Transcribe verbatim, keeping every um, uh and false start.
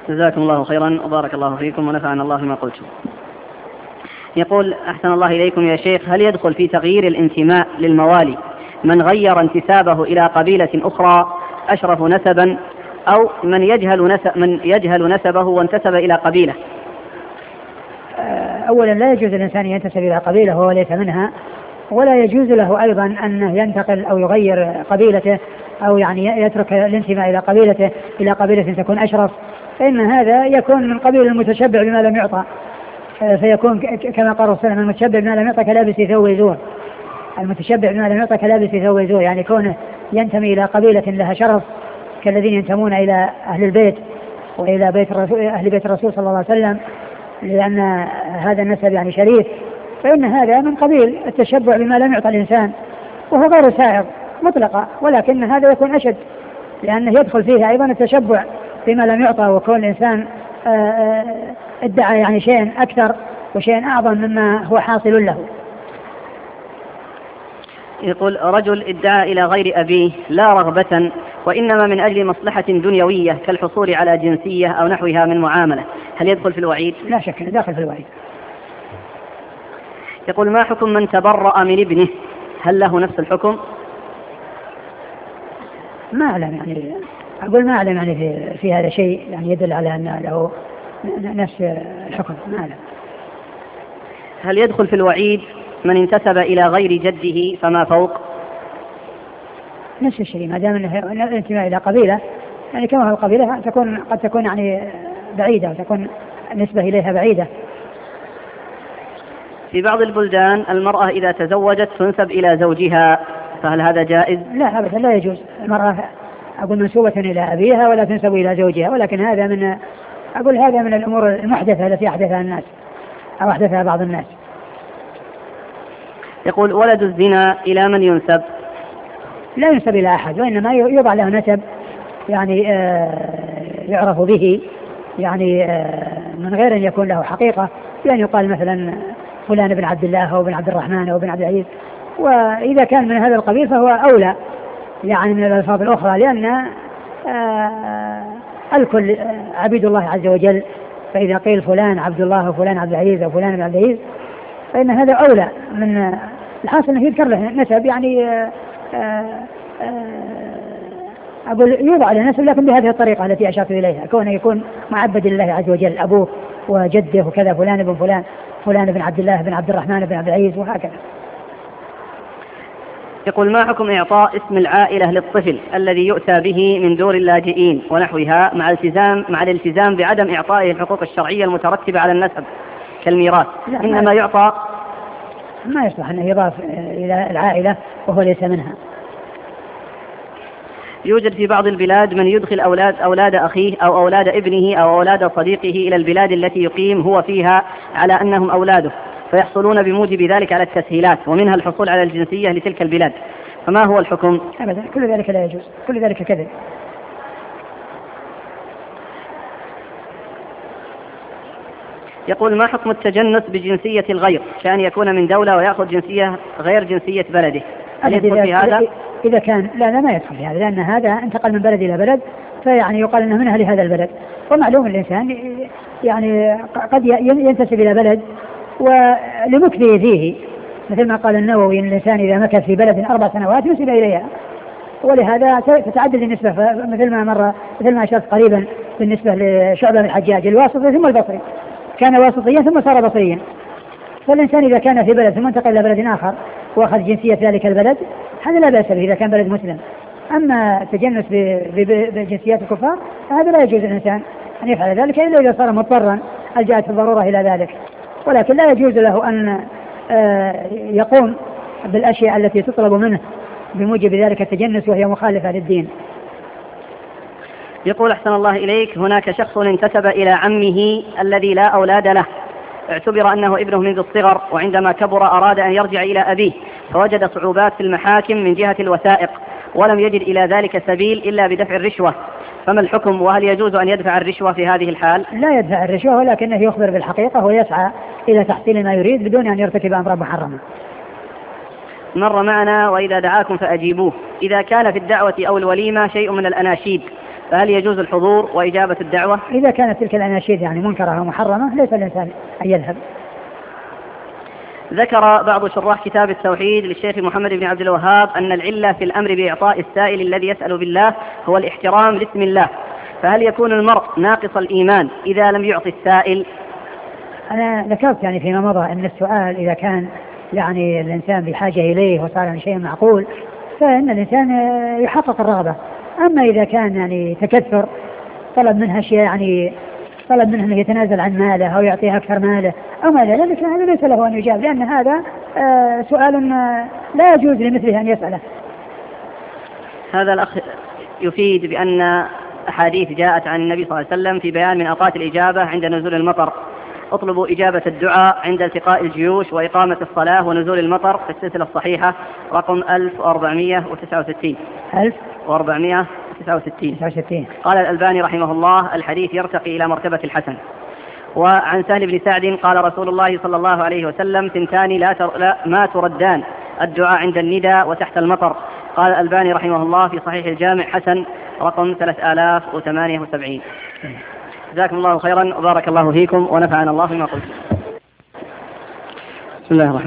جزاكم الله خيرا وبارك الله فيكم ونفعنا الله بما قلتم. يقول أحسن الله إليكم يا شيخ، هل يدخل في تغيير الانتماء للموالي من غير انتسابه إلى قبيلة أخرى أشرف نسبا، أو من يجهل, نسب من يجهل نسبه وانتسب إلى قبيلة؟ أولا لا يجوز الإنسان ينتسب إلى قبيلة وهو ليس منها، ولا يجوز له أيضا أن ينتقل أو يغير قبيلته أو يعني يترك الانتماء إلى قبيلته إلى قبيلة تكون أشرف، فإن هذا يكون من قبيل المتشبع بما لم يعطى، فيكون كما قال الرسول المتشبع بما لم يعطى كلابس ثوب زور. المتشبع بما لم يعطى كلابس ثوب زور، يعني كونه ينتمي إلى قبيلة لها شرف كالذين ينتمون إلى أهل البيت وإلى بيت الرسول أهل بيت الرسول صلى الله عليه وسلم، لأن هذا النسب يعني شريف، فإن هذا من قبيل التشبع بما لم يعطى الإنسان، وهو غير سائغ مطلقا، ولكن هذا يكون أشد لأنه يدخل فيه أيضا التشبع بما لم يعطى، وكون الإنسان ادعى يعني شيء أكثر وشيء أعظم مما هو حاصل له. يقول رجل ادعى إلى غير أبيه لا رغبة وإنما من أجل مصلحة دنيوية كالحصول على جنسية أو نحوها من معاملة، هل يدخل في الوعيد؟ لا شك داخل في الوعيد. يقول ما حكم من تبرأ من ابنه، هل له نفس الحكم؟ ما أعلم يعني أقول ما أعلم يعني في, في هذا شيء يعني يدل على أن له نفس الحكم، ما أعلم. هل يدخل في الوعيد من انتسب إلى غير جده فما فوق؟ نفس الشيء ما دام انه الانتماء إلى قبيلة، يعني كما هو القبيلة تكون قد تكون يعني بعيدة وتكون النسبة إليها بعيدة. في بعض البلدان المرأة إذا تزوجت تنسب إلى زوجها، فهل هذا جائز؟ لا أبدا لا يجوز. المرأة أقول منسوبة إلى أبيها ولا تنسب إلى زوجها، ولكن هذا من أقول هذا من الأمور المحدثة التي أحدثها الناس أو أحدثها بعض الناس. يقول ولد الزنا إلى من ينسب؟ لا ينسب إلى أحد، وإنما يوضع له نسب يعني يعرف به، يعني من غير أن يكون له حقيقة، يعني يقال مثلا فلان بن عبد الله أو بن عبد الرحمن أو بن عبد العزيز، وإذا كان من هذا القبيل فهو أولى يعني من الألفاظ الأخرى، لأن الكل عبيد الله عز وجل، فإذا قيل فلان عبد الله وفلان عبد العزيز أو فلان بن عبد العزيز فإن هذا أولى من الحاصل أنه يذكر له نسب، يعني أقول يوضع له نسب لكن بهذه الطريقة التي أشرت إليها، كونه يكون معبد لله عز وجل أبوه وجده وكذا، فلان بن فلان فلان بن عبد الله بن عبد الرحمن بن عبد العزيز وهكذا. يقول ما حكم إعطاء اسم العائلة للطفل الذي يؤتى به من دور اللاجئين ونحوها مع الالتزام مع الالتزام بعدم إعطائه الحقوق الشرعية المترتبة على النسب كالميراث، إنما يعطى؟ ما يصلح أنه يضاف إلى العائلة وهو ليس منها. يوجد في بعض البلاد من يدخل أولاد, أولاد أخيه أو أولاد ابنه أو أولاد صديقه إلى البلاد التي يقيم هو فيها على أنهم أولاده، فيحصلون بموجب ذلك على التسهيلات ومنها الحصول على الجنسية لتلك البلاد، فما هو الحكم؟ أبدا كل ذلك لا يجوز، كل ذلك كذب. يقول ما حكم التجنس بجنسية الغير كأن يكون من دولة ويأخذ جنسية غير جنسية بلده، هل يدخل في هذا؟ إذا كان لا لا ما يدخل في هذا، لأن هذا انتقل من بلد إلى بلد، فيعني يقال أنه من أهل هذا البلد، ومعلوم الإنسان يعني قد ينتسب إلى بلد ولمكثه فيه، مثل ما قال النووي إن الإنسان إذا مكث في بلد أربع سنوات ينسب إليها، ولهذا تتعدد النسبة، مثل ما مر مثل ما أشرت قريبا بالنسبة لشعبة بن الحجاج الواسطي ثم البصري، كان واسطيا ثم صار بصريا، فالإنسان إذا كان في بلد ثم انتقل إلى بلد آخر وأخذ جنسية ذلك البلد هذا لا بأس به إذا كان بلد مسلم. أما التجنس بجنسيات الكفار هذا لا يجوز الإنسان أن يفعل ذلك إلا إذا صار مضطرا ألجأت الضرورة إلى ذلك، ولكن لا يجوز له أن يقوم بالأشياء التي تطلب منه بموجب ذلك التجنس وهي مخالفة للدين. يقول أحسن الله إليك هناك شخص انتسب إلى عمه الذي لا أولاد له، اعتبر أنه ابنه منذ الصغر، وعندما كبر أراد أن يرجع إلى أبيه فوجد صعوبات في المحاكم من جهة الوثائق ولم يجد إلى ذلك سبيل إلا بدفع الرشوة، فما الحكم وهل يجوز أن يدفع الرشوة في هذه الحال؟ لا يدفع الرشوة، ولكنه يخبر بالحقيقة ويسعى إلى تحصيل ما يريد بدون أن يرتكب أمر محرم. مر معنا وإذا دعاكم فأجيبوه، إذا كان في الدعوة أو الوليمة شيء من الأناشيد فهل يجوز الحضور وإجابة الدعوة؟ إذا كانت تلك الأناشيد يعني منكرة أو محرمة ليس الإنسان أن يذهب. ذكر بعض شراح كتاب التوحيد للشيخ محمد بن عبد الوهاب أن العلة في الأمر بإعطاء السائل الذي يسأل بالله هو الاحترام لاسم الله، فهل يكون المرء ناقص الإيمان إذا لم يعطي السائل؟ أنا ذكرت يعني فيما مضى أن السؤال إذا كان يعني الإنسان بحاجة إليه وصار شيء معقول فإن الإنسان يحقق الرغبة. أما إذا كان يعني تكثر طلب منها شيء يعني طلب منه أن يتنازل عن ماله أو يعطيه أكثر ماله أو ما إلى ذلك هذا ليس له أن يجاب، لأن هذا آه سؤال لا يجوز لمثله أن يسأله. هذا الأخ يفيد بأن أحاديث جاءت عن النبي صلى الله عليه وسلم في بيان من أوقات الإجابة عند نزول المطر. اطلبوا إجابة الدعاء عند التقاء الجيوش وإقامة الصلاة ونزول المطر في السلسلة الصحيحة رقم ألف وأربعمائة وتسعة وستين. ألف وأربعمائة وتسعة وستين. قال الألباني رحمه الله الحديث يرتقي إلى مرتبة الحسن. وعن سهل بن سعد قال رسول الله صلى الله عليه وسلم ثنتان لا, تر... لا ما تردان، الدعاء عند الندى وتحت المطر. قال الألباني رحمه الله في صحيح الجامع حسن رقم ثلاثة آلاف وثمانية وسبعين. جزاكم الله خيرا وبارك الله فيكم ونفعنا الله فيما قلت. بسم الله الرحمن